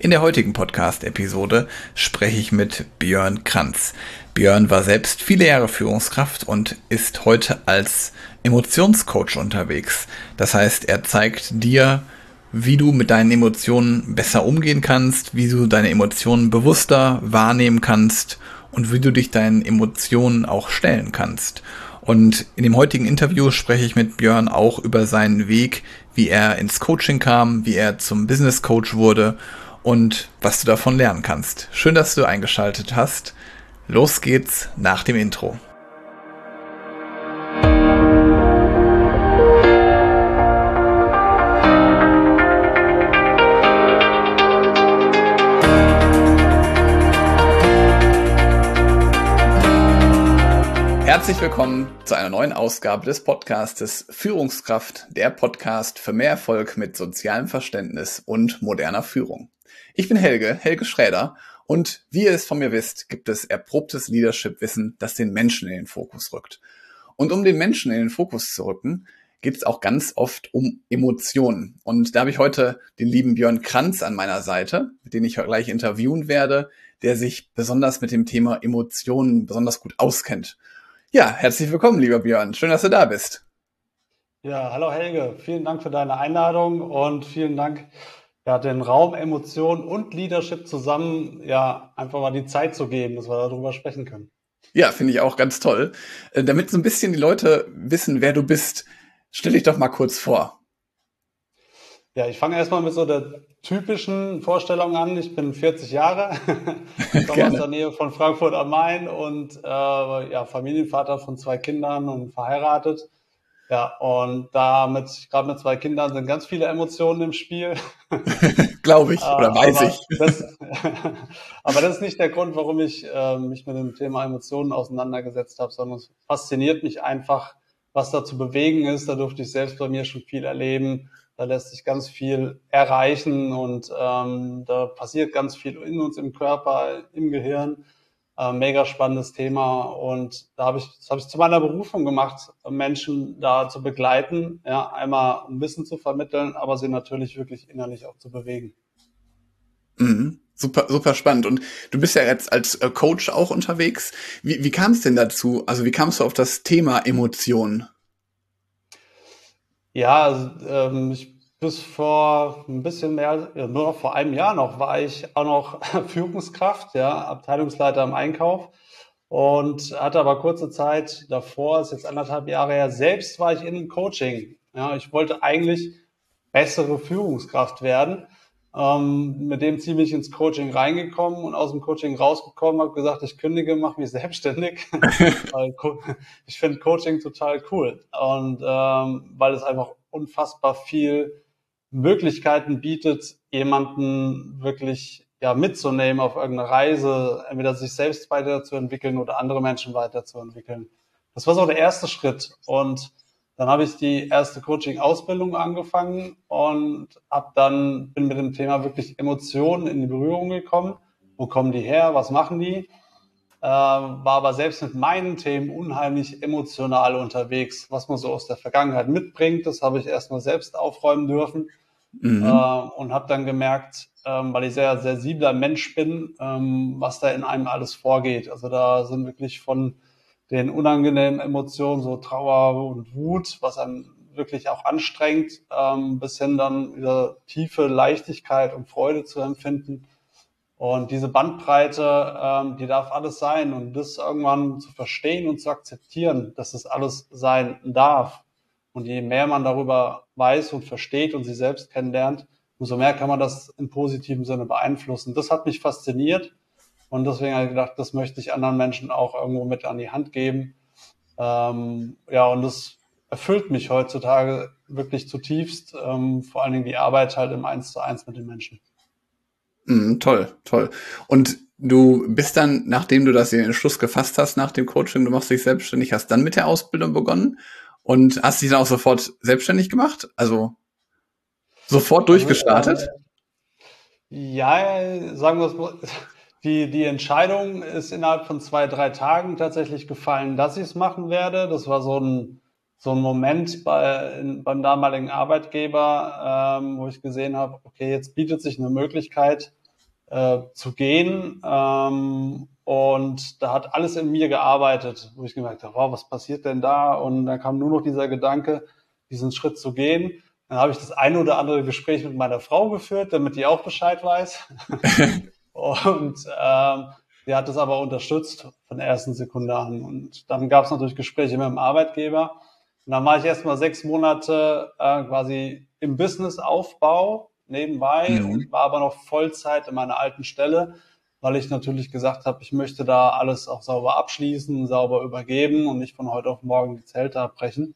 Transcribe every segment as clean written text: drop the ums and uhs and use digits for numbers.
In der heutigen Podcast-Episode spreche ich mit Björn Kranz. Björn war selbst viele Jahre Führungskraft und ist heute als Emotionscoach unterwegs. Das heißt, er zeigt dir, wie du mit deinen Emotionen besser umgehen kannst, wie du deine Emotionen bewusster wahrnehmen kannst und wie du dich deinen Emotionen auch stellen kannst. Und in dem heutigen Interview spreche ich mit Björn auch über seinen Weg, wie er ins Coaching kam, wie er zum Business Coach wurde und was du davon lernen kannst. Schön, dass du eingeschaltet hast. Los geht's nach dem Intro. Herzlich willkommen zu einer neuen Ausgabe des Podcastes Führungskraft, der Podcast für mehr Erfolg mit sozialem Verständnis und moderner Führung. Ich bin Helge Schräder und wie ihr es von mir wisst, gibt es erprobtes Leadership-Wissen, das den Menschen in den Fokus rückt. Und um den Menschen in den Fokus zu rücken, geht es auch ganz oft um Emotionen. Und da habe ich heute den lieben Björn Kranz an meiner Seite, den ich gleich interviewen werde, der sich besonders mit dem Thema Emotionen besonders gut auskennt. Ja, herzlich willkommen, lieber Björn. Schön, dass du da bist. Ja, hallo Helge. Vielen Dank für deine Einladung und vielen Dank, den Raum, Emotionen und Leadership zusammen, einfach mal die Zeit zu geben, dass wir darüber sprechen können. Ja, finde ich auch ganz toll. Damit so ein bisschen die Leute wissen, wer du bist, stell dich doch mal kurz vor. Ja, ich fange erstmal mit so der typischen Vorstellung an. Ich bin 40 Jahre, komme aus der Nähe von Frankfurt am Main und Familienvater von 2 Kindern und verheiratet. Ja, und gerade mit 2 Kindern sind ganz viele Emotionen im Spiel. Glaube ich oder weiß ich. Aber das ist nicht der Grund, warum ich mich mit dem Thema Emotionen auseinandergesetzt habe, sondern es fasziniert mich einfach, was da zu bewegen ist. Da durfte ich selbst bei mir schon viel erleben. Da lässt sich ganz viel erreichen und da passiert ganz viel in uns im Körper, im Gehirn. Mega spannendes Thema und das habe ich zu meiner Berufung gemacht, Menschen da zu begleiten, ja, einmal um Wissen zu vermitteln, aber sie natürlich wirklich innerlich auch zu bewegen. Mhm. Super, super spannend. Und du bist ja jetzt als Coach auch unterwegs. Wie kam es denn dazu? Also wie kamst du auf das Thema Emotionen? Ja, also, bis vor ein bisschen mehr, nur noch vor einem Jahr noch, war ich auch noch Führungskraft, ja, Abteilungsleiter im Einkauf und hatte aber kurze Zeit davor, ist jetzt 1,5 Jahre her, selbst war ich in einem Coaching. Ja, ich wollte eigentlich bessere Führungskraft werden. Mit dem ziemlich ins Coaching reingekommen und aus dem Coaching rausgekommen, habe gesagt, ich kündige, mache mich selbstständig. Weil ich finde Coaching total cool und weil es einfach unfassbar viel Möglichkeiten bietet, jemanden wirklich mitzunehmen auf irgendeine Reise, entweder sich selbst weiterzuentwickeln oder andere Menschen weiterzuentwickeln. Das war so der erste Schritt und dann habe ich die erste Coaching-Ausbildung angefangen und bin mit dem Thema wirklich Emotionen in die Berührung gekommen. Wo kommen die her? Was machen die? War aber selbst mit meinen Themen unheimlich emotional unterwegs, was man so aus der Vergangenheit mitbringt. Das habe ich erstmal selbst aufräumen dürfen und habe dann gemerkt, weil ich sehr sensibler Mensch bin, was da in einem alles vorgeht. Also da sind wirklich von den unangenehmen Emotionen, so Trauer und Wut, was einem wirklich auch anstrengt, bis hin dann wieder tiefe Leichtigkeit und Freude zu empfinden. Und diese Bandbreite, die darf alles sein. Und das irgendwann zu verstehen und zu akzeptieren, dass das alles sein darf. Und je mehr man darüber weiß und versteht und sich selbst kennenlernt, umso mehr kann man das im positiven Sinne beeinflussen. Das hat mich fasziniert. Und deswegen habe ich gedacht, das möchte ich anderen Menschen auch irgendwo mit an die Hand geben. Und das erfüllt mich heutzutage wirklich zutiefst. Vor allen Dingen die Arbeit halt im 1:1 mit den Menschen. Toll, toll. Und du bist dann, nachdem du den Entschluss gefasst hast, nach dem Coaching, du machst dich selbstständig, hast dann mit der Ausbildung begonnen und hast dich dann auch sofort selbstständig gemacht? Also sofort durchgestartet? Sagen wir es mal, die Entscheidung ist innerhalb von 2-3 Tagen tatsächlich gefallen, dass ich es machen werde. Das war so ein Moment beim damaligen Arbeitgeber, wo ich gesehen habe, okay, jetzt bietet sich eine Möglichkeit, zu gehen. Und da hat alles in mir gearbeitet, wo ich gemerkt habe, wow, was passiert denn da? Und dann kam nur noch dieser Gedanke, diesen Schritt zu gehen. Dann habe ich das eine oder andere Gespräch mit meiner Frau geführt, damit die auch Bescheid weiß. Und die hat das aber unterstützt von der ersten Sekunde an. Und dann gab es natürlich Gespräche mit dem Arbeitgeber. Und dann war ich erst mal 6 Monate quasi im Businessaufbau nebenbei Mhm. und war aber noch Vollzeit in meiner alten Stelle, weil ich natürlich gesagt habe, ich möchte da alles auch sauber abschließen, sauber übergeben und nicht von heute auf morgen die Zelte abbrechen.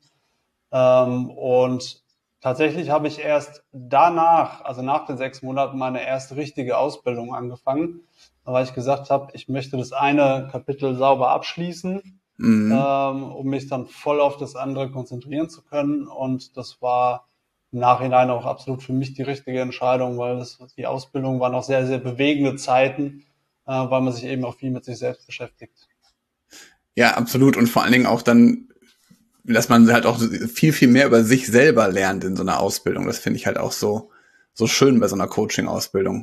Und tatsächlich habe ich erst danach, also nach den 6 Monaten, meine erste richtige Ausbildung angefangen, weil ich gesagt habe, ich möchte das eine Kapitel sauber abschließen, Mhm. um mich dann voll auf das andere konzentrieren zu können. Und das war im Nachhinein auch absolut für mich die richtige Entscheidung, weil die Ausbildung waren auch sehr, sehr bewegende Zeiten, weil man sich eben auch viel mit sich selbst beschäftigt. Ja, absolut. Und vor allen Dingen auch dann, dass man halt auch viel, viel mehr über sich selber lernt in so einer Ausbildung. Das finde ich halt auch so schön bei so einer Coaching-Ausbildung.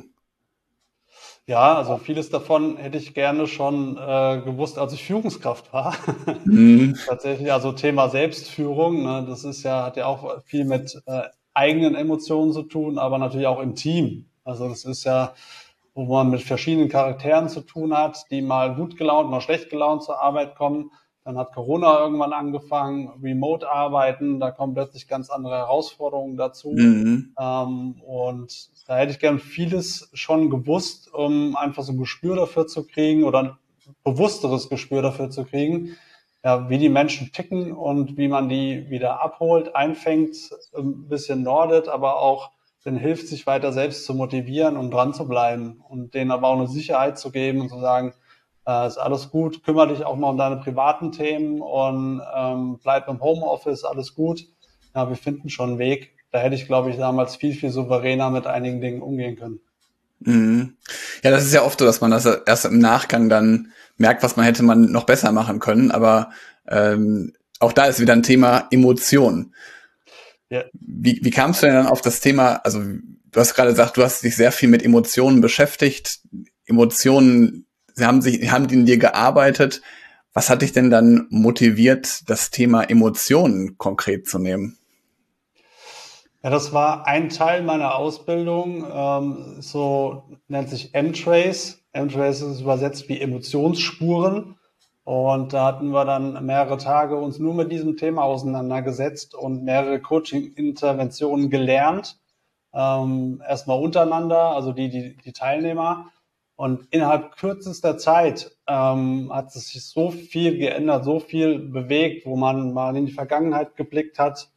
Ja, also vieles davon hätte ich gerne schon gewusst, als ich Führungskraft war. Mhm. Tatsächlich, also Thema Selbstführung, ne, das ist ja, hat ja auch viel mit eigenen Emotionen zu tun, aber natürlich auch im Team. Also das ist ja, wo man mit verschiedenen Charakteren zu tun hat, die mal gut gelaunt, mal schlecht gelaunt zur Arbeit kommen. Dann hat Corona irgendwann angefangen, Remote-Arbeiten, da kommen plötzlich ganz andere Herausforderungen dazu. Mhm. Und da hätte ich gern vieles schon gewusst, um einfach so ein Gespür dafür zu kriegen oder ein bewussteres Gespür dafür zu kriegen, ja, wie die Menschen ticken und wie man die wieder abholt, einfängt, ein bisschen nordet, aber auch denen hilft, sich weiter selbst zu motivieren und dran zu bleiben und denen aber auch eine Sicherheit zu geben und zu sagen, ist alles gut, kümmere dich auch mal um deine privaten Themen und bleib im Homeoffice, alles gut. Ja, wir finden schon einen Weg. Da hätte ich, glaube ich, damals viel, viel souveräner mit einigen Dingen umgehen können. Mhm. Ja, das ist ja oft so, dass man das erst im Nachgang dann merkt, was man noch besser machen können. Aber auch da ist wieder ein Thema Emotionen. Ja, Wie kamst du denn dann auf das Thema, also du hast gerade gesagt, du hast dich sehr viel mit Emotionen beschäftigt. Emotionen, haben die in dir gearbeitet. Was hat dich denn dann motiviert, das Thema Emotionen konkret zu nehmen? ja, das war ein Teil meiner Ausbildung, so nennt sich M-Trace. M-Trace ist übersetzt wie Emotionsspuren. Und da hatten wir dann mehrere Tage uns nur mit diesem Thema auseinandergesetzt und mehrere Coaching-Interventionen gelernt. Erstmal untereinander, also die Teilnehmer. Und innerhalb kürzester Zeit hat es sich so viel geändert, so viel bewegt, wo man mal in die Vergangenheit geblickt hat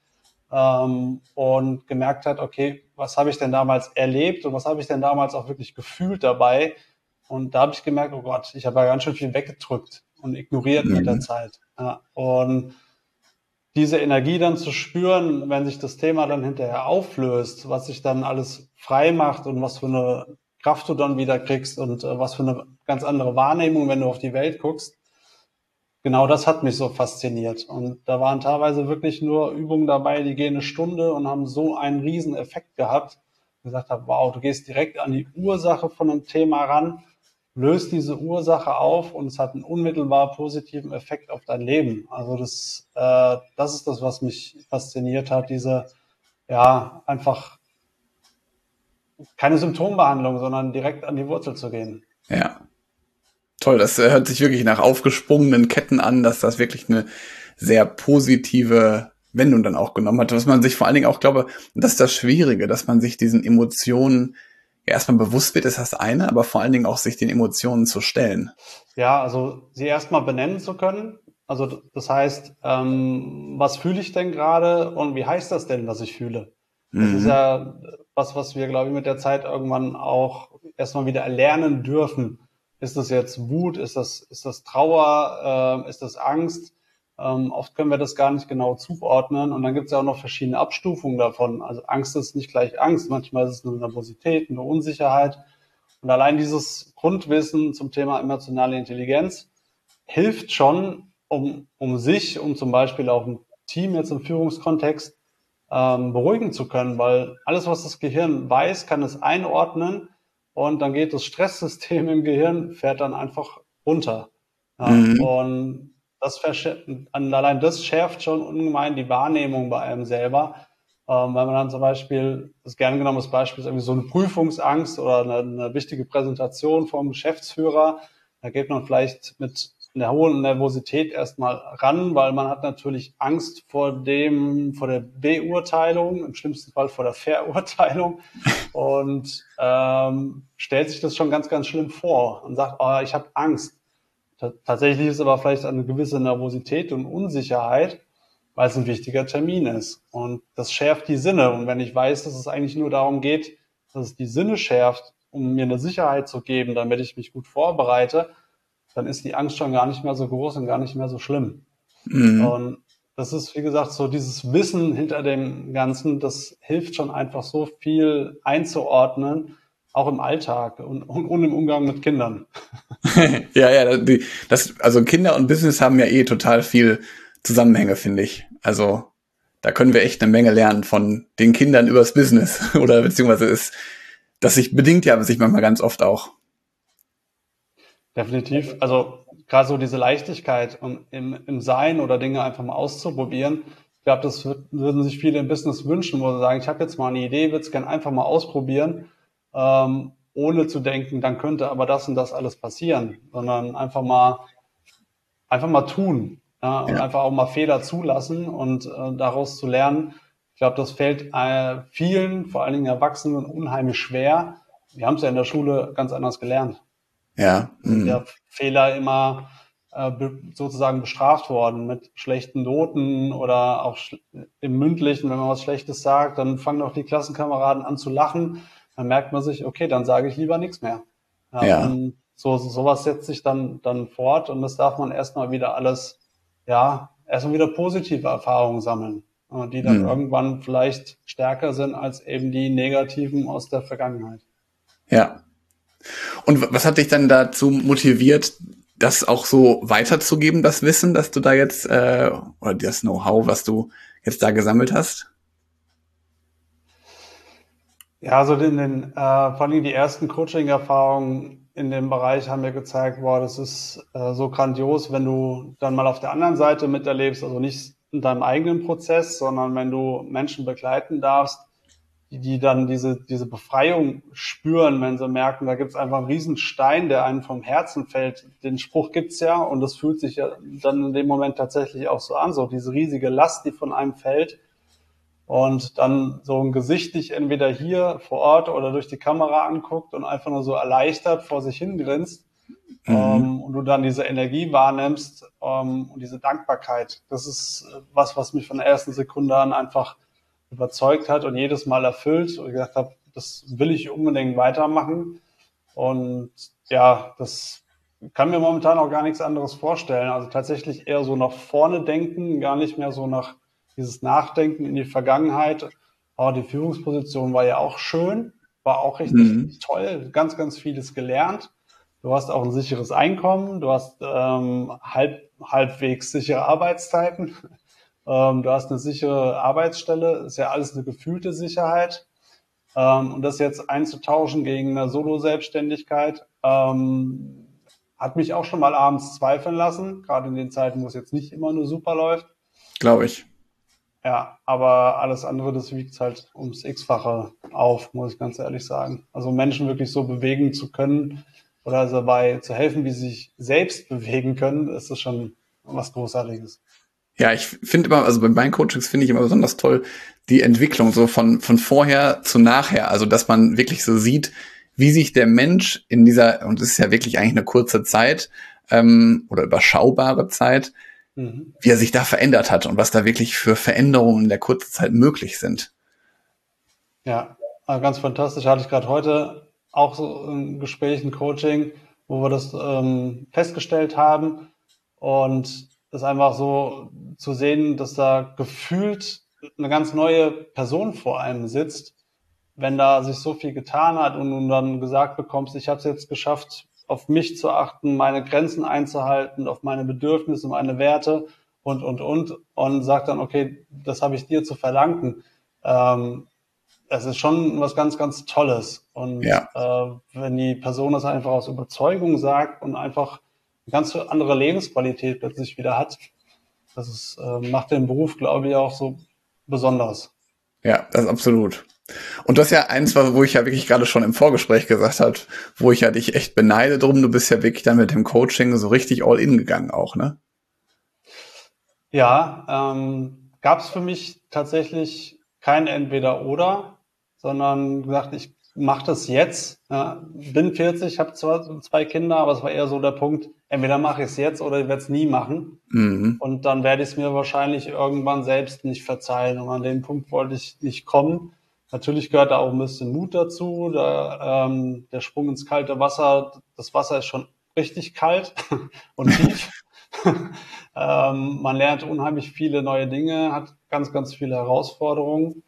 und gemerkt hat, okay, was habe ich denn damals erlebt und was habe ich denn damals auch wirklich gefühlt dabei? Und da habe ich gemerkt, oh Gott, ich habe ja ganz schön viel weggedrückt und ignoriert mit der Mhm. Zeit. Ja, und diese Energie dann zu spüren, wenn sich das Thema dann hinterher auflöst, was sich dann alles frei macht und was für eine Kraft du dann wieder kriegst und was für eine ganz andere Wahrnehmung, wenn du auf die Welt guckst, genau das hat mich so fasziniert. Und da waren teilweise wirklich nur Übungen dabei, die gehen eine Stunde und haben so einen riesen Effekt gehabt. Ich gesagt habe, wow, du gehst direkt an die Ursache von einem Thema ran, löst diese Ursache auf und es hat einen unmittelbar positiven Effekt auf dein Leben. Also das ist das, was mich fasziniert hat, diese, ja, einfach keine Symptombehandlung, sondern direkt an die Wurzel zu gehen. Ja, toll. Das hört sich wirklich nach aufgesprungenen Ketten an, dass das wirklich eine sehr positive Wendung dann auch genommen hat. Was man sich vor allen Dingen auch glaube, und das ist das Schwierige, dass man sich diesen Emotionen ja erstmal bewusst wird, ist das eine, aber vor allen Dingen auch sich den Emotionen zu stellen. Ja, also sie erstmal benennen zu können. Also das heißt, was fühle ich denn gerade und wie heißt das denn, was ich fühle? Das ist Mhm. ja was wir, glaube ich, mit der Zeit irgendwann auch erstmal wieder erlernen dürfen. Ist das jetzt Wut? Ist das Trauer? Ist das Angst? Oft können wir das gar nicht genau zuordnen. Und dann gibt es ja auch noch verschiedene Abstufungen davon. Also Angst ist nicht gleich Angst. Manchmal ist es eine Nervosität, eine Unsicherheit. Und allein dieses Grundwissen zum Thema emotionale Intelligenz hilft schon, um sich und zum Beispiel auch ein Team jetzt im Führungskontext beruhigen zu können, weil alles, was das Gehirn weiß, kann es einordnen, und dann geht das Stresssystem im Gehirn, fährt dann einfach runter. Ja, Mhm. und allein das schärft schon ungemein die Wahrnehmung bei einem selber. Wenn man dann zum Beispiel, das gern genommenes Beispiel ist irgendwie so eine Prüfungsangst oder eine wichtige Präsentation vom Geschäftsführer, da geht man vielleicht mit einer hohen Nervosität erstmal ran, weil man hat natürlich Angst vor der Beurteilung, im schlimmsten Fall vor der Verurteilung und stellt sich das schon ganz, ganz schlimm vor und sagt, oh, ich habe Angst. Tatsächlich ist aber vielleicht eine gewisse Nervosität und Unsicherheit, weil es ein wichtiger Termin ist. Und das schärft die Sinne. Und wenn ich weiß, dass es eigentlich nur darum geht, dass es die Sinne schärft, um mir eine Sicherheit zu geben, damit ich mich gut vorbereite, dann ist die Angst schon gar nicht mehr so groß und gar nicht mehr so schlimm. Mhm. Und das ist, wie gesagt, so dieses Wissen hinter dem Ganzen, das hilft schon einfach so viel einzuordnen, auch im Alltag und im Umgang mit Kindern. Ja, ja, also Kinder und Business haben ja eh total viel Zusammenhänge, finde ich. Also da können wir echt eine Menge lernen von den Kindern übers Business oder beziehungsweise das sich bedingt ja sich manchmal ganz oft auch. Definitiv. Also gerade so diese Leichtigkeit und im Sein oder Dinge einfach mal auszuprobieren. Ich glaube, würden sich viele im Business wünschen, wo sie sagen, ich habe jetzt mal eine Idee, würde es gerne einfach mal ausprobieren, ohne zu denken, dann könnte aber das und das alles passieren, sondern einfach mal tun, ja, und Ja, einfach auch mal Fehler zulassen und daraus zu lernen. Ich glaube, das fällt vielen, vor allen Dingen Erwachsenen, unheimlich schwer. Wir haben es ja in der Schule ganz anders gelernt. ja, Sind ja mhm. Fehler immer sozusagen bestraft worden mit schlechten Noten oder auch im Mündlichen, wenn man was Schlechtes sagt, dann fangen auch die Klassenkameraden an zu lachen. Dann merkt man sich, okay, dann sage ich lieber nichts mehr. Ja, Ja, und sowas setzt sich dann fort und das darf man erstmal wieder alles, ja, erstmal wieder positive Erfahrungen sammeln, die dann mhm. irgendwann vielleicht stärker sind als eben die negativen aus der Vergangenheit. Ja. Und was hat dich dann dazu motiviert, das auch so weiterzugeben, das Wissen, dass du da jetzt, oder das Know-how, was du jetzt da gesammelt hast? Ja, also vor allem die ersten Coaching-Erfahrungen in dem Bereich haben mir gezeigt, boah, das ist so grandios, wenn du dann mal auf der anderen Seite miterlebst, also nicht in deinem eigenen Prozess, sondern wenn du Menschen begleiten darfst, die dann diese Befreiung spüren, wenn sie merken, da gibt's einfach einen Riesenstein, der einem vom Herzen fällt. Den Spruch gibt's ja und das fühlt sich ja dann in dem Moment tatsächlich auch so an, so diese riesige Last, die von einem fällt und dann so ein Gesicht dich entweder hier vor Ort oder durch die Kamera anguckt und einfach nur so erleichtert vor sich hingrinst, Mhm. und du dann diese Energie wahrnimmst, und diese Dankbarkeit. Das ist was mich von der ersten Sekunde an einfach überzeugt hat und jedes Mal erfüllt und ich gedacht habe, das will ich unbedingt weitermachen. Und ja, das kann mir momentan auch gar nichts anderes vorstellen. Also tatsächlich eher so nach vorne denken, gar nicht mehr so nach dieses Nachdenken in die Vergangenheit. Aber die Führungsposition war ja auch schön, war auch richtig Mhm. toll, ganz, ganz vieles gelernt. Du hast auch ein sicheres Einkommen, du hast halbwegs sichere Arbeitszeiten, du hast eine sichere Arbeitsstelle, ist ja alles eine gefühlte Sicherheit. Und das jetzt einzutauschen gegen eine Solo-Selbstständigkeit, hat mich auch schon mal abends zweifeln lassen, gerade in den Zeiten, wo es jetzt nicht immer nur super läuft. Glaube ich. Ja, aber alles andere, das wiegt halt ums X-fache auf, muss ich ganz ehrlich sagen. Also Menschen wirklich so bewegen zu können oder dabei zu helfen, wie sie sich selbst bewegen können, ist das schon was Großartiges. Ja, ich finde immer, also bei meinen Coachings finde ich immer besonders toll die Entwicklung so von vorher zu nachher. Also, dass man wirklich so sieht, wie sich der Mensch in dieser, und es ist ja wirklich eigentlich eine kurze Zeit, oder überschaubare Zeit, Mhm. wie er sich da verändert hat und was da wirklich für Veränderungen in der kurzen Zeit möglich sind. Ja, ganz fantastisch. Hatte ich gerade heute auch so ein Gespräch, ein Coaching, wo wir das festgestellt haben. Und es einfach so zu sehen, dass da gefühlt eine ganz neue Person vor einem sitzt, wenn da sich so viel getan hat und du dann gesagt bekommst, ich habe es jetzt geschafft, auf mich zu achten, meine Grenzen einzuhalten, auf meine Bedürfnisse, meine Werte und sagt dann, okay, das habe ich dir zu verdanken. Ähm, es ist schon was ganz, ganz Tolles. Und Ja. wenn die Person das einfach aus Überzeugung sagt und einfach eine ganz andere Lebensqualität plötzlich wieder hat, das ist, macht den Beruf, glaube ich, auch so besonders. Ja, das ist absolut. Und das ist ja eins, wo ich ja wirklich gerade schon im Vorgespräch gesagt habe, wo ich ja dich echt beneide drum. Du bist ja wirklich dann mit dem Coaching so richtig all in gegangen auch, ne? Ja, gab es für mich tatsächlich kein Entweder-Oder, sondern gesagt, ich mache das jetzt. Ja, bin 40, habe zwar 2 Kinder, aber es war eher so der Punkt, entweder mache ich es jetzt oder ich werde es nie machen. Mhm. Und dann werde ich es mir wahrscheinlich irgendwann selbst nicht verzeihen. Und an den Punkt wollte ich nicht kommen. Natürlich gehört da auch ein bisschen Mut dazu. Der Sprung ins kalte Wasser, das Wasser ist schon richtig kalt und tief. Man lernt unheimlich viele neue Dinge, hat ganz, ganz viele Herausforderungen.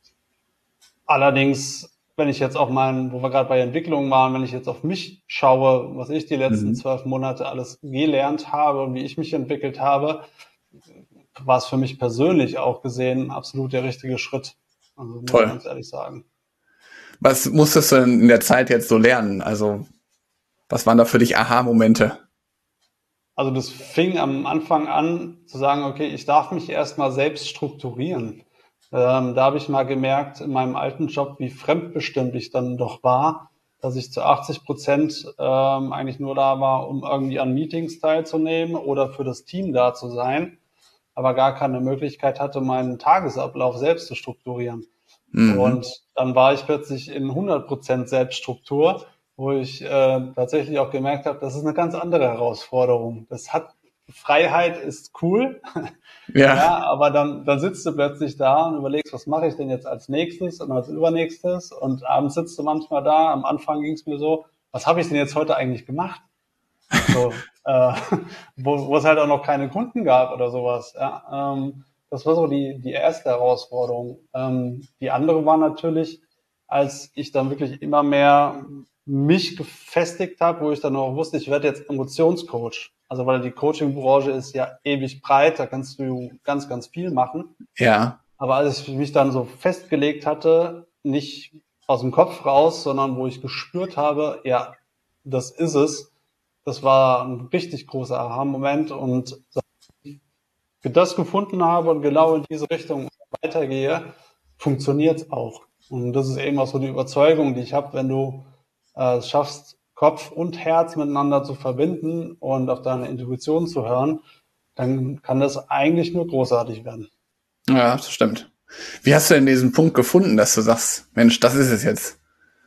Allerdings, wenn ich jetzt auf wo wir gerade bei Entwicklung waren, wenn ich jetzt auf mich schaue, was ich die letzten Mhm. 12 Monate alles gelernt habe und wie ich mich entwickelt habe, war es für mich persönlich auch gesehen absolut der richtige Schritt. Also muss ich Toll. ganz ehrlich sagen. Was musstest du denn in der Zeit jetzt so lernen? Also, was waren da für dich Aha-Momente? Also das fing am Anfang an zu sagen, okay, ich darf mich erstmal selbst strukturieren. Da habe ich mal gemerkt in meinem alten Job, wie fremdbestimmt ich dann doch war, dass ich zu 80% eigentlich nur da war, um irgendwie an Meetings teilzunehmen oder für das Team da zu sein, aber gar keine Möglichkeit hatte, meinen Tagesablauf selbst zu strukturieren. Mhm. Und dann war ich plötzlich in 100% Selbststruktur, wo ich tatsächlich auch gemerkt habe, das ist eine ganz andere Herausforderung. Freiheit ist cool, Ja, ja, aber dann sitzt du plötzlich da und überlegst, was mache ich denn jetzt als nächstes und als übernächstes? Und abends sitzt du manchmal da. Am Anfang ging es mir so, was habe ich denn jetzt heute eigentlich gemacht? So, wo es halt auch noch keine Kunden gab oder sowas. Ja, das war so die erste Herausforderung. Die andere war natürlich, als ich dann wirklich immer mehr mich gefestigt habe, wo ich dann auch wusste, ich werde jetzt Emotionscoach. Also weil die Coaching-Branche ist ja ewig breit, da kannst du ganz, ganz viel machen. ja, Aber als ich mich dann so festgelegt hatte, nicht aus dem Kopf raus, sondern wo ich gespürt habe, ja, das ist es, das war ein richtig großer Aha-Moment und für das gefunden habe und genau in diese Richtung weitergehe, funktioniert es auch. Und das ist eben auch so die Überzeugung, die ich habe, wenn du es schaffst, Kopf und Herz miteinander zu verbinden und auf deine Intuition zu hören, dann kann das eigentlich nur großartig werden. ja, das stimmt. Wie hast du denn diesen Punkt gefunden, dass du sagst, Mensch, das ist es jetzt?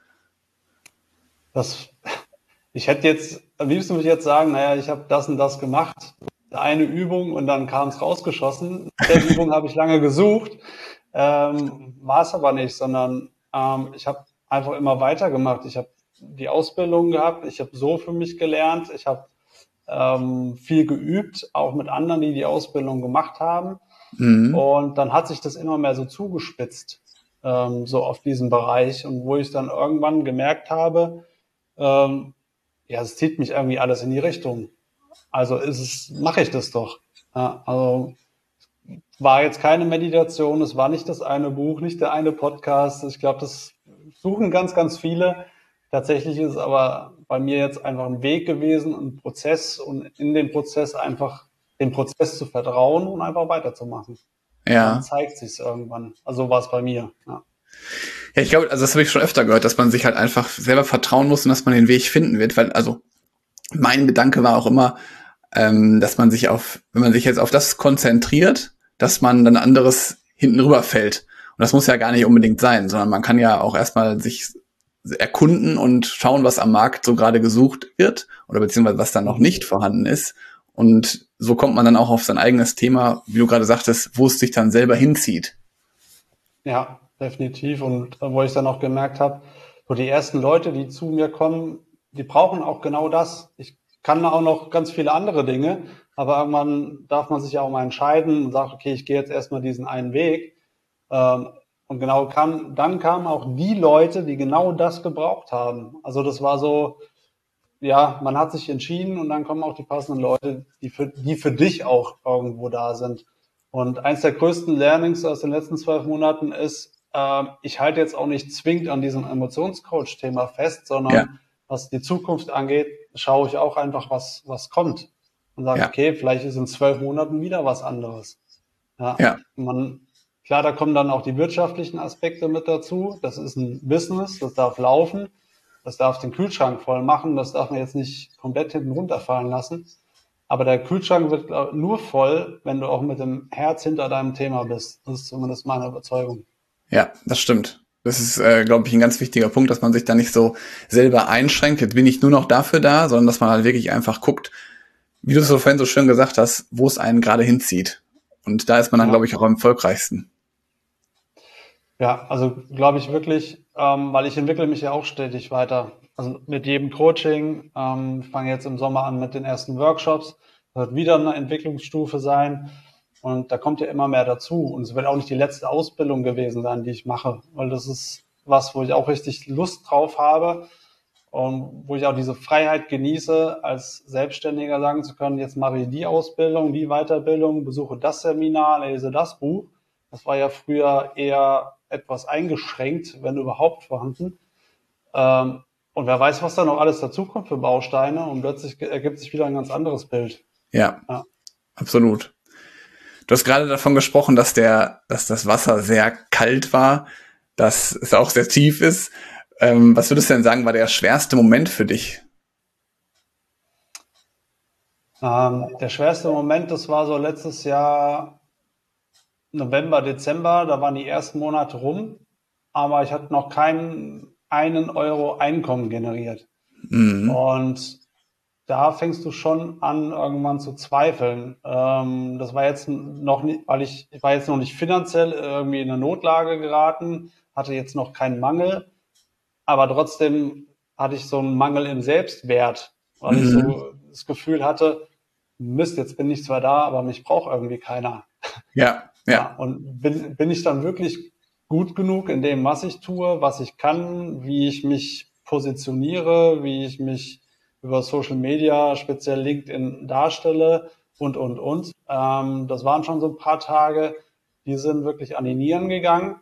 Das, Ich hätte jetzt, am liebsten würde ich jetzt sagen, naja, ich habe das und das gemacht, eine Übung und dann kam es rausgeschossen. Der Übung habe ich lange gesucht, war es aber nicht, sondern ich habe einfach immer weitergemacht. Ich habe die Ausbildung gehabt, ich habe so für mich gelernt, ich habe viel geübt, auch mit anderen, die die Ausbildung gemacht haben. Mhm. Und dann hat sich das immer mehr so zugespitzt, so auf diesen Bereich. Und wo ich dann irgendwann gemerkt habe, ähm, ja, es zieht mich irgendwie alles in die Richtung. Also mache ich das doch. Ja, also war jetzt keine Meditation, es war nicht das eine Buch, nicht der eine Podcast. Ich glaube, das suchen ganz, ganz viele. Tatsächlich ist es aber bei mir jetzt einfach ein Weg gewesen, ein Prozess und in den Prozess einfach dem Prozess zu vertrauen und einfach weiterzumachen. Und dann Ja. zeigt sich's irgendwann. Also so war es bei mir. Ja. Ja, ich glaube, also das habe ich schon öfter gehört, dass man sich halt einfach selber vertrauen muss und dass man den Weg finden wird, weil, also mein Gedanke war auch immer, dass man sich wenn man sich jetzt auf das konzentriert, dass man dann anderes hinten rüber fällt. Und das muss ja gar nicht unbedingt sein, sondern man kann ja auch erstmal sich erkunden und schauen, was am Markt so gerade gesucht wird oder beziehungsweise was dann noch Mhm. nicht vorhanden ist. Und so kommt man dann auch auf sein eigenes Thema, wie du gerade sagtest, wo es sich dann selber hinzieht. Ja, definitiv. Und wo ich dann auch gemerkt habe, so die ersten Leute, die zu mir kommen, die brauchen auch genau das. Ich kann auch noch ganz viele andere Dinge, aber irgendwann darf man sich ja auch mal entscheiden und sagt, okay, ich gehe jetzt erstmal diesen einen Weg. Ähm, und dann kamen auch die Leute, die genau das gebraucht haben. Also das war so, ja, man hat sich entschieden und dann kommen auch die passenden Leute, die für dich auch irgendwo da sind. Und eins der größten Learnings aus den letzten 12 Monaten ist, ich halte jetzt auch nicht zwingend an diesem Emotionscoach-Thema fest, Ja, sondern was die Zukunft angeht, schaue ich auch einfach, was kommt. Und sage, ja, okay, vielleicht ist in 12 Monaten wieder was anderes. Ja, ja, klar, da kommen dann auch die wirtschaftlichen Aspekte mit dazu. Das ist ein Business, das darf laufen, das darf den Kühlschrank voll machen, das darf man jetzt nicht komplett hinten runterfallen lassen. Aber der Kühlschrank wird nur voll, wenn du auch mit dem Herz hinter deinem Thema bist. Das ist zumindest meine Überzeugung. ja, das stimmt. Das ist, glaube ich, ein ganz wichtiger Punkt, dass man sich da nicht so selber einschränkt. Jetzt bin ich nur noch dafür da, sondern dass man halt wirklich einfach guckt, wie du es so vorhin so schön gesagt hast, wo es einen gerade hinzieht. Und da ist man dann, glaube Ja. ich, auch am erfolgreichsten. Ja, also glaube ich wirklich, weil ich entwickle mich ja auch stetig weiter. Also mit jedem Coaching, ich fange jetzt im Sommer an mit den ersten Workshops, das wird wieder eine Entwicklungsstufe sein und da kommt ja immer mehr dazu und es wird auch nicht die letzte Ausbildung gewesen sein, die ich mache, weil das ist was, wo ich auch richtig Lust drauf habe und wo ich auch diese Freiheit genieße, als Selbstständiger sagen zu können, jetzt mache ich die Ausbildung, die Weiterbildung, besuche das Seminar, lese das Buch. Das war ja früher eher etwas eingeschränkt, wenn überhaupt vorhanden. Und wer weiß, was da noch alles dazukommt für Bausteine und plötzlich ergibt sich wieder ein ganz anderes Bild. Ja, Ja. absolut. Du hast gerade davon gesprochen, dass das Wasser sehr kalt war, dass es auch sehr tief ist. Was würdest du denn sagen, war der schwerste Moment für dich? Der schwerste Moment, das war so letztes Jahr November, Dezember, da waren die ersten Monate rum, aber ich hatte noch keinen einen Euro Einkommen generiert. Mhm. Und da fängst du schon an, irgendwann zu zweifeln. Das war jetzt noch nicht, weil ich war jetzt noch nicht finanziell irgendwie in eine Notlage geraten, hatte jetzt noch keinen Mangel, aber trotzdem hatte ich so einen Mangel im Selbstwert, weil ich Mhm. so das Gefühl hatte, Mist, jetzt bin ich zwar da, aber mich braucht irgendwie keiner. Ja, Ja, ja, und bin ich dann wirklich gut genug in dem, was ich tue, was ich kann, wie ich mich positioniere, wie ich mich über Social Media, speziell LinkedIn, darstelle und. Das waren schon so ein paar Tage, die sind wirklich an die Nieren gegangen,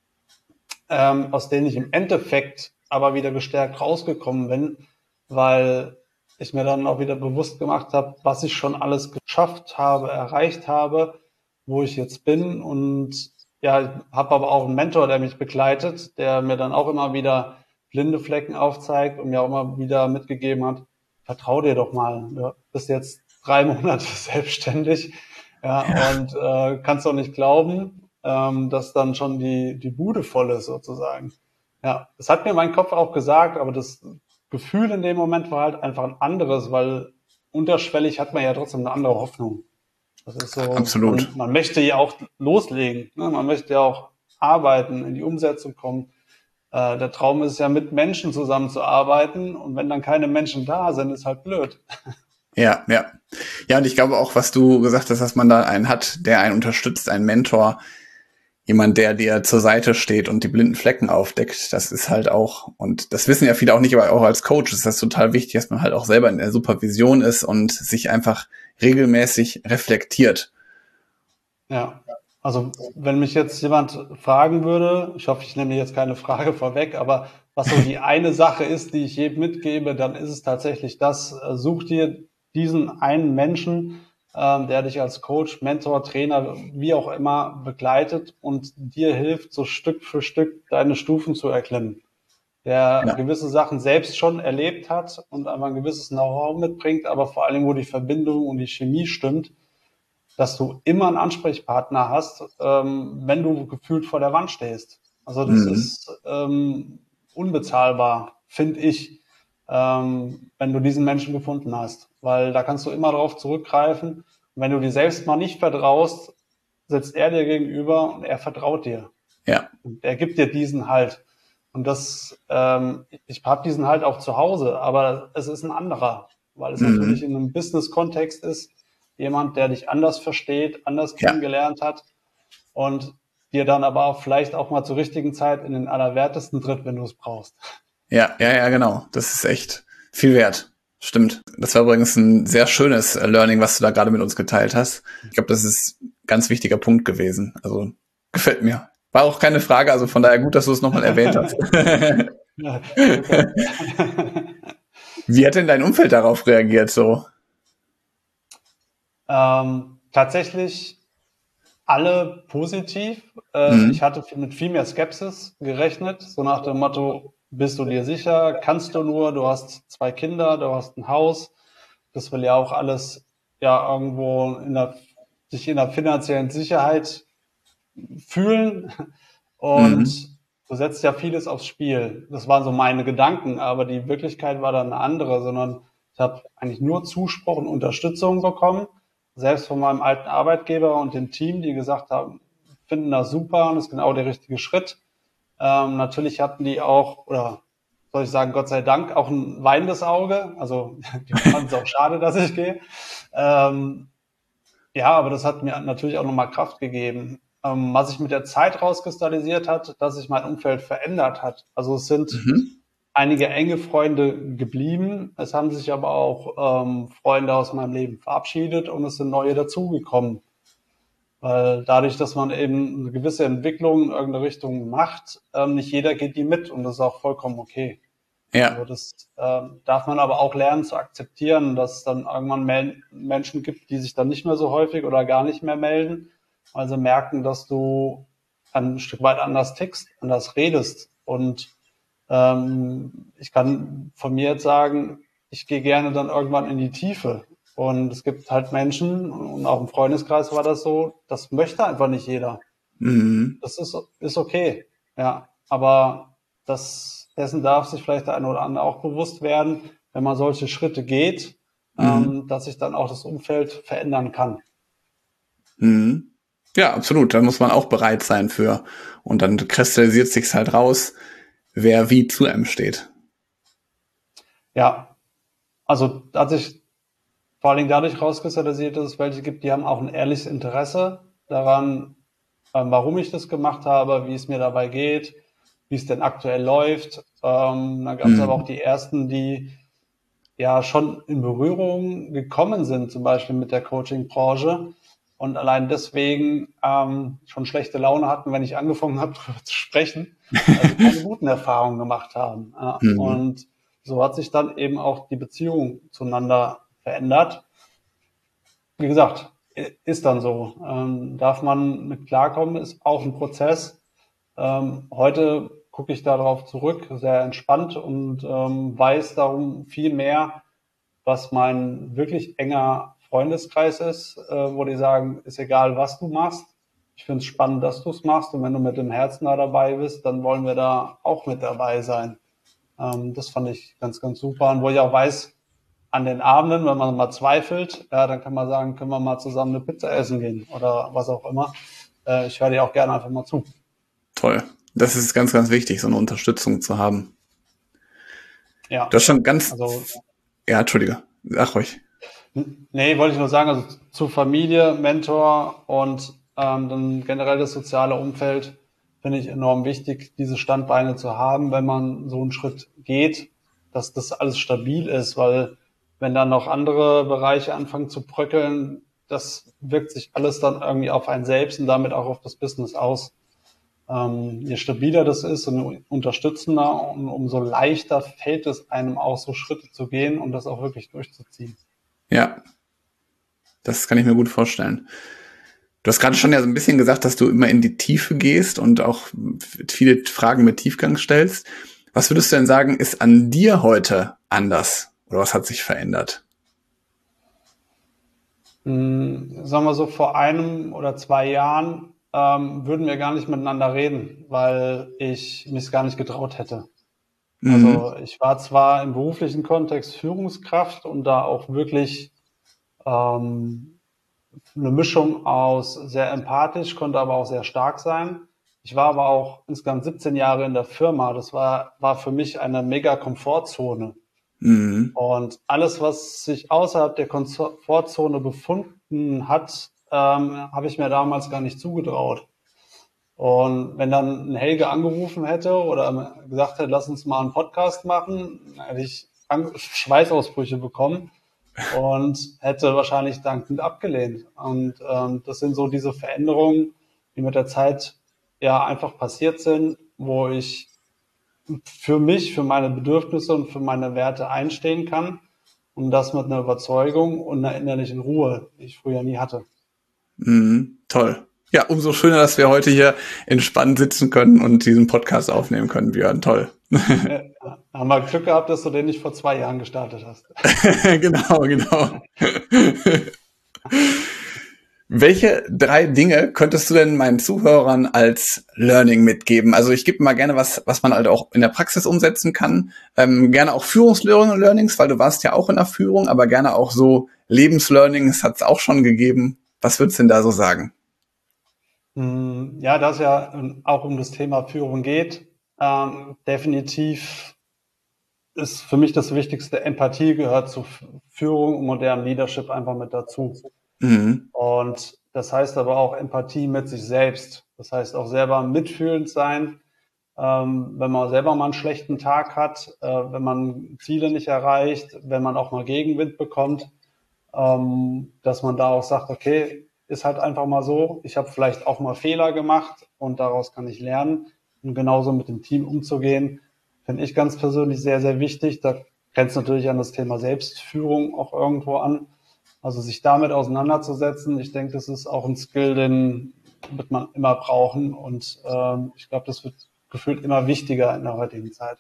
aus denen ich im Endeffekt aber wieder gestärkt rausgekommen bin, weil ich mir dann auch wieder bewusst gemacht habe, was ich schon alles geschafft habe, erreicht habe, wo ich jetzt bin. Und ja, ich habe aber auch einen Mentor, der mich begleitet, der mir dann auch immer wieder blinde Flecken aufzeigt und mir auch immer wieder mitgegeben hat, vertrau dir doch mal. Du bist jetzt 3 Monate selbstständig, ja, und kannst doch nicht glauben, dass dann schon die Bude voll ist sozusagen. Ja, das hat mir mein Kopf auch gesagt, aber das Gefühl in dem Moment war halt einfach ein anderes, weil unterschwellig hat man ja trotzdem eine andere Hoffnung. Das ist so, absolut. man möchte ja auch loslegen, ne? Man möchte ja auch arbeiten, in die Umsetzung kommen. Der Traum ist ja, mit Menschen zusammenzuarbeiten und wenn dann keine Menschen da sind, ist halt blöd. Ja, ja. Ja, und ich glaube auch, was du gesagt hast, dass man da einen hat, der einen unterstützt, einen Mentor, jemand, der dir zur Seite steht und die blinden Flecken aufdeckt, das ist halt auch, und das wissen ja viele auch nicht, aber auch als Coach ist das total wichtig, dass man halt auch selber in der Supervision ist und sich einfach regelmäßig reflektiert. Ja, also wenn mich jetzt jemand fragen würde, ich hoffe, ich nehme dir jetzt keine Frage vorweg, aber was so die eine Sache ist, die ich jedem mitgebe, dann ist es tatsächlich das, such dir diesen einen Menschen, der dich als Coach, Mentor, Trainer, wie auch immer begleitet und dir hilft, so Stück für Stück deine Stufen zu erklimmen, der Ja, gewisse Sachen selbst schon erlebt hat und einfach ein gewisses Know-how mitbringt, aber vor allem, wo die Verbindung und die Chemie stimmt, dass du immer einen Ansprechpartner hast, wenn du gefühlt vor der Wand stehst. Also das mhm. ist unbezahlbar, finde ich, wenn du diesen Menschen gefunden hast. Weil da kannst du immer darauf zurückgreifen. Und wenn du dir selbst mal nicht vertraust, sitzt er dir gegenüber und er vertraut dir. Ja, Und er gibt dir diesen Halt. Und ich habe diesen Halt auch zu Hause, aber es ist ein anderer, weil es natürlich mhm. in einem Business-Kontext ist, jemand, der dich anders versteht, anders Ja, kennengelernt hat und dir dann aber auch vielleicht auch mal zur richtigen Zeit in den Allerwertesten tritt, wenn du es brauchst. ja, ja, ja, genau. Das ist echt viel wert. Stimmt. Das war übrigens ein sehr schönes Learning, was du da gerade mit uns geteilt hast. Ich glaube, das ist ein ganz wichtiger Punkt gewesen. Also gefällt mir. War auch keine Frage, also von daher gut, dass du es nochmal erwähnt hast. Ja, okay. Wie hat denn dein Umfeld darauf reagiert so? Tatsächlich alle positiv. Ich Mhm. hatte mit viel mehr Skepsis gerechnet, so nach dem Motto, bist du dir sicher? Kannst du nur? Du hast 2 Kinder, du hast ein Haus. Das will ja auch alles ja irgendwo sich in der finanziellen Sicherheit fühlen. Mhm. Und du setzt ja vieles aufs Spiel. Das waren so meine Gedanken, aber die Wirklichkeit war dann eine andere, sondern ich habe eigentlich nur Zuspruch und Unterstützung bekommen, selbst von meinem alten Arbeitgeber und dem Team, die gesagt haben, finden das super und ist genau der richtige Schritt. Natürlich hatten die auch, oder soll ich sagen, Gott sei Dank, auch ein weinendes Auge. Also die fanden es auch schade, dass ich gehe. Ähm, ja, aber das hat mir natürlich auch nochmal Kraft gegeben. Was sich mit der Zeit rauskristallisiert hat, dass sich mein Umfeld verändert hat. Also es sind Mhm. einige enge Freunde geblieben. Es haben sich aber auch Freunde aus meinem Leben verabschiedet und es sind neue dazugekommen. Weil dadurch, dass man eben eine gewisse Entwicklung in irgendeine Richtung macht, nicht jeder geht die mit und das ist auch vollkommen okay. Also Ja. das darf man aber auch lernen zu akzeptieren, dass es dann irgendwann Menschen gibt, die sich dann nicht mehr so häufig oder gar nicht mehr melden, weil sie merken, dass du ein Stück weit anders tickst, anders redest. Und ich kann von mir jetzt sagen, ich gehe gerne dann irgendwann in die Tiefe. Und es gibt halt Menschen, und auch im Freundeskreis war das so, das möchte einfach nicht jeder. Mhm. Das ist okay. Ja, aber dessen darf sich vielleicht der eine oder andere auch bewusst werden, wenn man solche Schritte geht, Mhm. dass sich dann auch das Umfeld verändern kann. Mhm. Ja, absolut. Da muss man auch bereit sein für. Und dann kristallisiert sich's halt raus, wer wie zu einem steht. Ja, also hat sich vor allen Dingen dadurch rauskristallisiert, dass es welche gibt, die haben auch ein ehrliches Interesse daran, warum ich das gemacht habe, wie es mir dabei geht, wie es denn aktuell läuft. Dann gab es aber auch Mhm. die ersten, die ja schon in Berührung gekommen sind, zum Beispiel mit der Coaching-Branche und allein deswegen schon schlechte Laune hatten, wenn ich angefangen habe, darüber zu sprechen, weil sie keine guten Erfahrungen gemacht haben. Ja. Mhm. Und so hat sich dann eben auch die Beziehung zueinander verändert. Wie gesagt, ist dann so. Darf man mit klarkommen, ist auch ein Prozess. Heute gucke ich darauf zurück, sehr entspannt und weiß darum viel mehr, was mein wirklich enger Freundeskreis ist, wo die sagen, ist egal, was du machst. Ich finde es spannend, dass du es machst. Und wenn du mit dem Herzen da dabei bist, dann wollen wir da auch mit dabei sein. Das fand ich ganz, ganz super. Und wo ich auch weiß, an den Abenden, wenn man mal zweifelt, ja, dann kann man sagen, können wir mal zusammen eine Pizza essen gehen oder was auch immer. Ich höre dir auch gerne einfach mal zu. Toll. Das ist ganz, ganz wichtig, so eine Unterstützung zu haben. Du Ja, hast schon also ganz, ja, Entschuldige, sag ruhig. nee, wollte ich nur sagen, also zu Familie, Mentor und dann generell das soziale Umfeld finde ich enorm wichtig, diese Standbeine zu haben, wenn man so einen Schritt geht, dass das alles stabil ist, weil wenn dann noch andere Bereiche anfangen zu bröckeln, das wirkt sich alles dann irgendwie auf einen selbst und damit auch auf das Business aus. Je stabiler das ist und unterstützender, und umso leichter fällt es einem auch, so Schritte zu gehen und das auch wirklich durchzuziehen. Ja, das kann ich mir gut vorstellen. Du hast gerade schon ja so ein bisschen gesagt, dass du immer in die Tiefe gehst und auch viele Fragen mit Tiefgang stellst. Was würdest du denn sagen, ist an dir heute anders? Oder was hat sich verändert? Sagen wir so, vor 1 oder 2 Jahren würden wir gar nicht miteinander reden, weil ich mich gar nicht getraut hätte. Mhm. Also ich war zwar im beruflichen Kontext Führungskraft und da auch wirklich ähm, eine Mischung aus sehr empathisch, konnte aber auch sehr stark sein. Ich war aber auch insgesamt 17 Jahre in der Firma. Das war für mich eine mega Komfortzone. Mhm. Und alles, was sich außerhalb der Komfortzone befunden hat, habe ich mir damals gar nicht zugetraut. Und wenn dann ein Helge angerufen hätte oder gesagt hätte, lass uns mal einen Podcast machen, dann hätte ich Schweißausbrüche bekommen und hätte wahrscheinlich dankend abgelehnt. Und das sind so diese Veränderungen, die mit der Zeit ja einfach passiert sind, wo ich für mich, für meine Bedürfnisse und für meine Werte einstehen kann und das mit einer Überzeugung und einer innerlichen Ruhe, die ich früher nie hatte. Toll. Ja, umso schöner, dass wir heute hier entspannt sitzen können und diesen Podcast aufnehmen können, Björn. Toll. Ja, haben wir Glück gehabt, dass du den nicht vor 2 Jahren gestartet hast. Genau. Welche 3 Dinge könntest du denn meinen Zuhörern als Learning mitgeben? Also ich gebe mal gerne was man halt auch in der Praxis umsetzen kann. Gerne auch Führungslearnings, weil du warst ja auch in der Führung, aber gerne auch so Lebenslearnings hat es auch schon gegeben. Was würdest du denn da so sagen? Ja, da es ja auch um das Thema Führung geht, definitiv ist für mich das Wichtigste, Empathie gehört zu Führung und modernem Leadership einfach mit dazu. Mhm. Und das heißt aber auch Empathie mit sich selbst. Das heißt auch selber mitfühlend sein, wenn man selber mal einen schlechten Tag hat, wenn man Ziele nicht erreicht, wenn man auch mal Gegenwind bekommt, dass man da auch sagt, okay, ist halt einfach mal so, ich habe vielleicht auch mal Fehler gemacht und daraus kann ich lernen. Und genauso mit dem Team umzugehen, finde ich ganz persönlich sehr, sehr wichtig. Da grenzt natürlich an das Thema Selbstführung auch irgendwo an. Also sich damit auseinanderzusetzen, ich denke, das ist auch ein Skill, den wird man immer brauchen und ich glaube, das wird gefühlt immer wichtiger in der heutigen Zeit.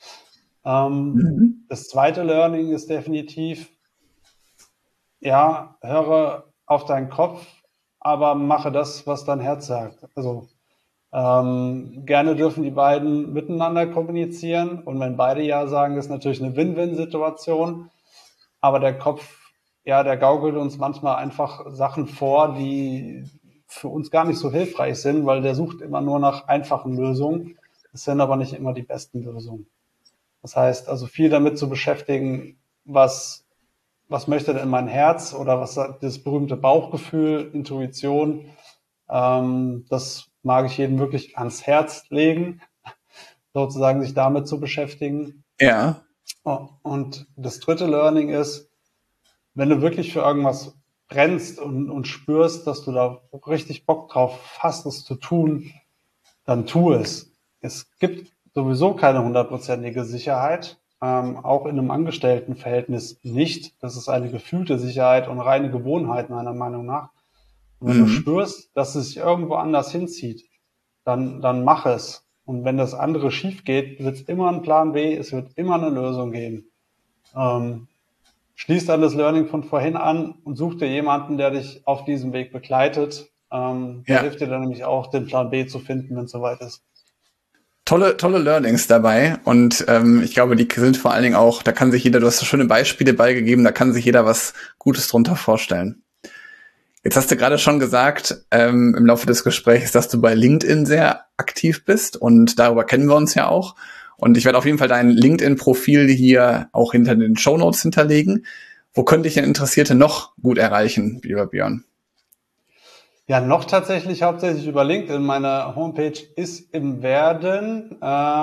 Mhm. Das zweite Learning ist definitiv, ja, höre auf deinen Kopf, aber mache das, was dein Herz sagt. Also gerne dürfen die beiden miteinander kommunizieren und wenn beide ja sagen, ist natürlich eine Win-Win-Situation, aber der Kopf, ja, der gaukelt uns manchmal einfach Sachen vor, die für uns gar nicht so hilfreich sind, weil der sucht immer nur nach einfachen Lösungen. Das sind aber nicht immer die besten Lösungen. Das heißt, also viel damit zu beschäftigen, was möchte denn mein Herz oder was sagt das berühmte Bauchgefühl, Intuition, das mag ich jedem wirklich ans Herz legen, sozusagen sich damit zu beschäftigen. Ja. Und das dritte Learning ist, wenn du wirklich für irgendwas brennst und spürst, dass du da richtig Bock drauf hast, es zu tun, dann tu es. Es gibt sowieso keine hundertprozentige Sicherheit, auch in einem Angestelltenverhältnis nicht. Das ist eine gefühlte Sicherheit und reine Gewohnheit meiner Meinung nach. Und wenn du Mhm. spürst, dass es sich irgendwo anders hinzieht, dann mach es. Und wenn das andere schief geht, wird es immer einen Plan B, es wird immer eine Lösung geben. Ähm, Schließ dann das Learning von vorhin an und such dir jemanden, der dich auf diesem Weg begleitet. Der Ja. hilft dir dann nämlich auch, den Plan B zu finden, wenn es soweit ist. Tolle Learnings dabei und ich glaube, die sind vor allen Dingen auch, da kann sich jeder, du hast so schöne Beispiele beigegeben, da kann sich jeder was Gutes drunter vorstellen. Jetzt hast du gerade schon gesagt, im Laufe des Gesprächs, dass du bei LinkedIn sehr aktiv bist und darüber kennen wir uns ja auch. Und ich werde auf jeden Fall dein LinkedIn-Profil hier auch hinter den Shownotes hinterlegen. Wo könnte ich denn Interessierte noch gut erreichen, lieber Björn? Ja, noch tatsächlich hauptsächlich über LinkedIn. Meine Homepage ist im Werden.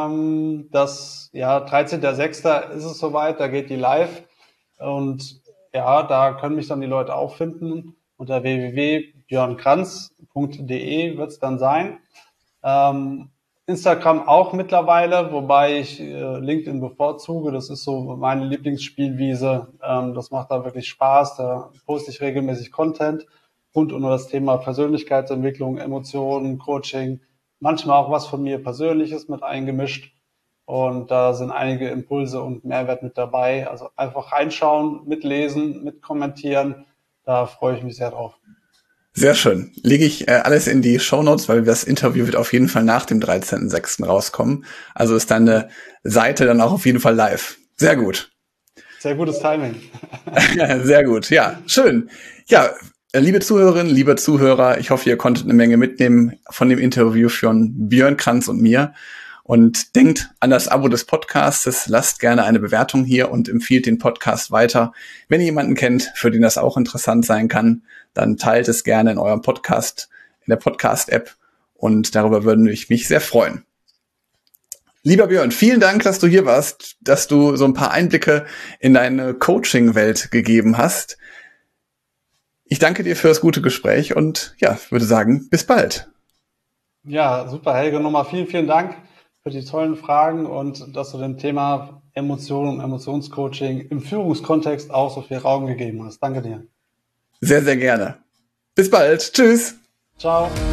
Ja, 13.06. ist es soweit, da geht die live. Und ja, da können mich dann die Leute auch finden. Unter www.björnkranz.de wird es dann sein. Instagram auch mittlerweile, wobei ich LinkedIn bevorzuge. Das ist so meine Lieblingsspielwiese. Das macht da wirklich Spaß. Da poste ich regelmäßig Content rund um das Thema Persönlichkeitsentwicklung, Emotionen, Coaching, manchmal auch was von mir Persönliches mit eingemischt. Und da sind einige Impulse und Mehrwert mit dabei. Also einfach reinschauen, mitlesen, mitkommentieren. Da freue ich mich sehr drauf. Sehr schön. Lege ich alles in die Shownotes, weil das Interview wird auf jeden Fall nach dem 13.06. rauskommen. Also ist deine Seite dann auch auf jeden Fall live. Sehr gut. Sehr gutes Timing. Sehr gut. Ja, schön. Ja, liebe Zuhörerinnen, liebe Zuhörer, ich hoffe, ihr konntet eine Menge mitnehmen von dem Interview von Björn Kranz und mir. Und denkt an das Abo des Podcasts, lasst gerne eine Bewertung hier und empfiehlt den Podcast weiter. Wenn ihr jemanden kennt, für den das auch interessant sein kann, dann teilt es gerne in eurem Podcast, in der Podcast-App und darüber würde ich mich sehr freuen. Lieber Björn, vielen Dank, dass du hier warst, dass du so ein paar Einblicke in deine Coaching-Welt gegeben hast. Ich danke dir für das gute Gespräch und ja, würde sagen, bis bald. Ja, super, Helge. Nochmal vielen, vielen Dank für die tollen Fragen und dass du dem Thema Emotionen und Emotionscoaching im Führungskontext auch so viel Raum gegeben hast. Danke dir. Sehr, sehr gerne. Bis bald. Tschüss. Ciao.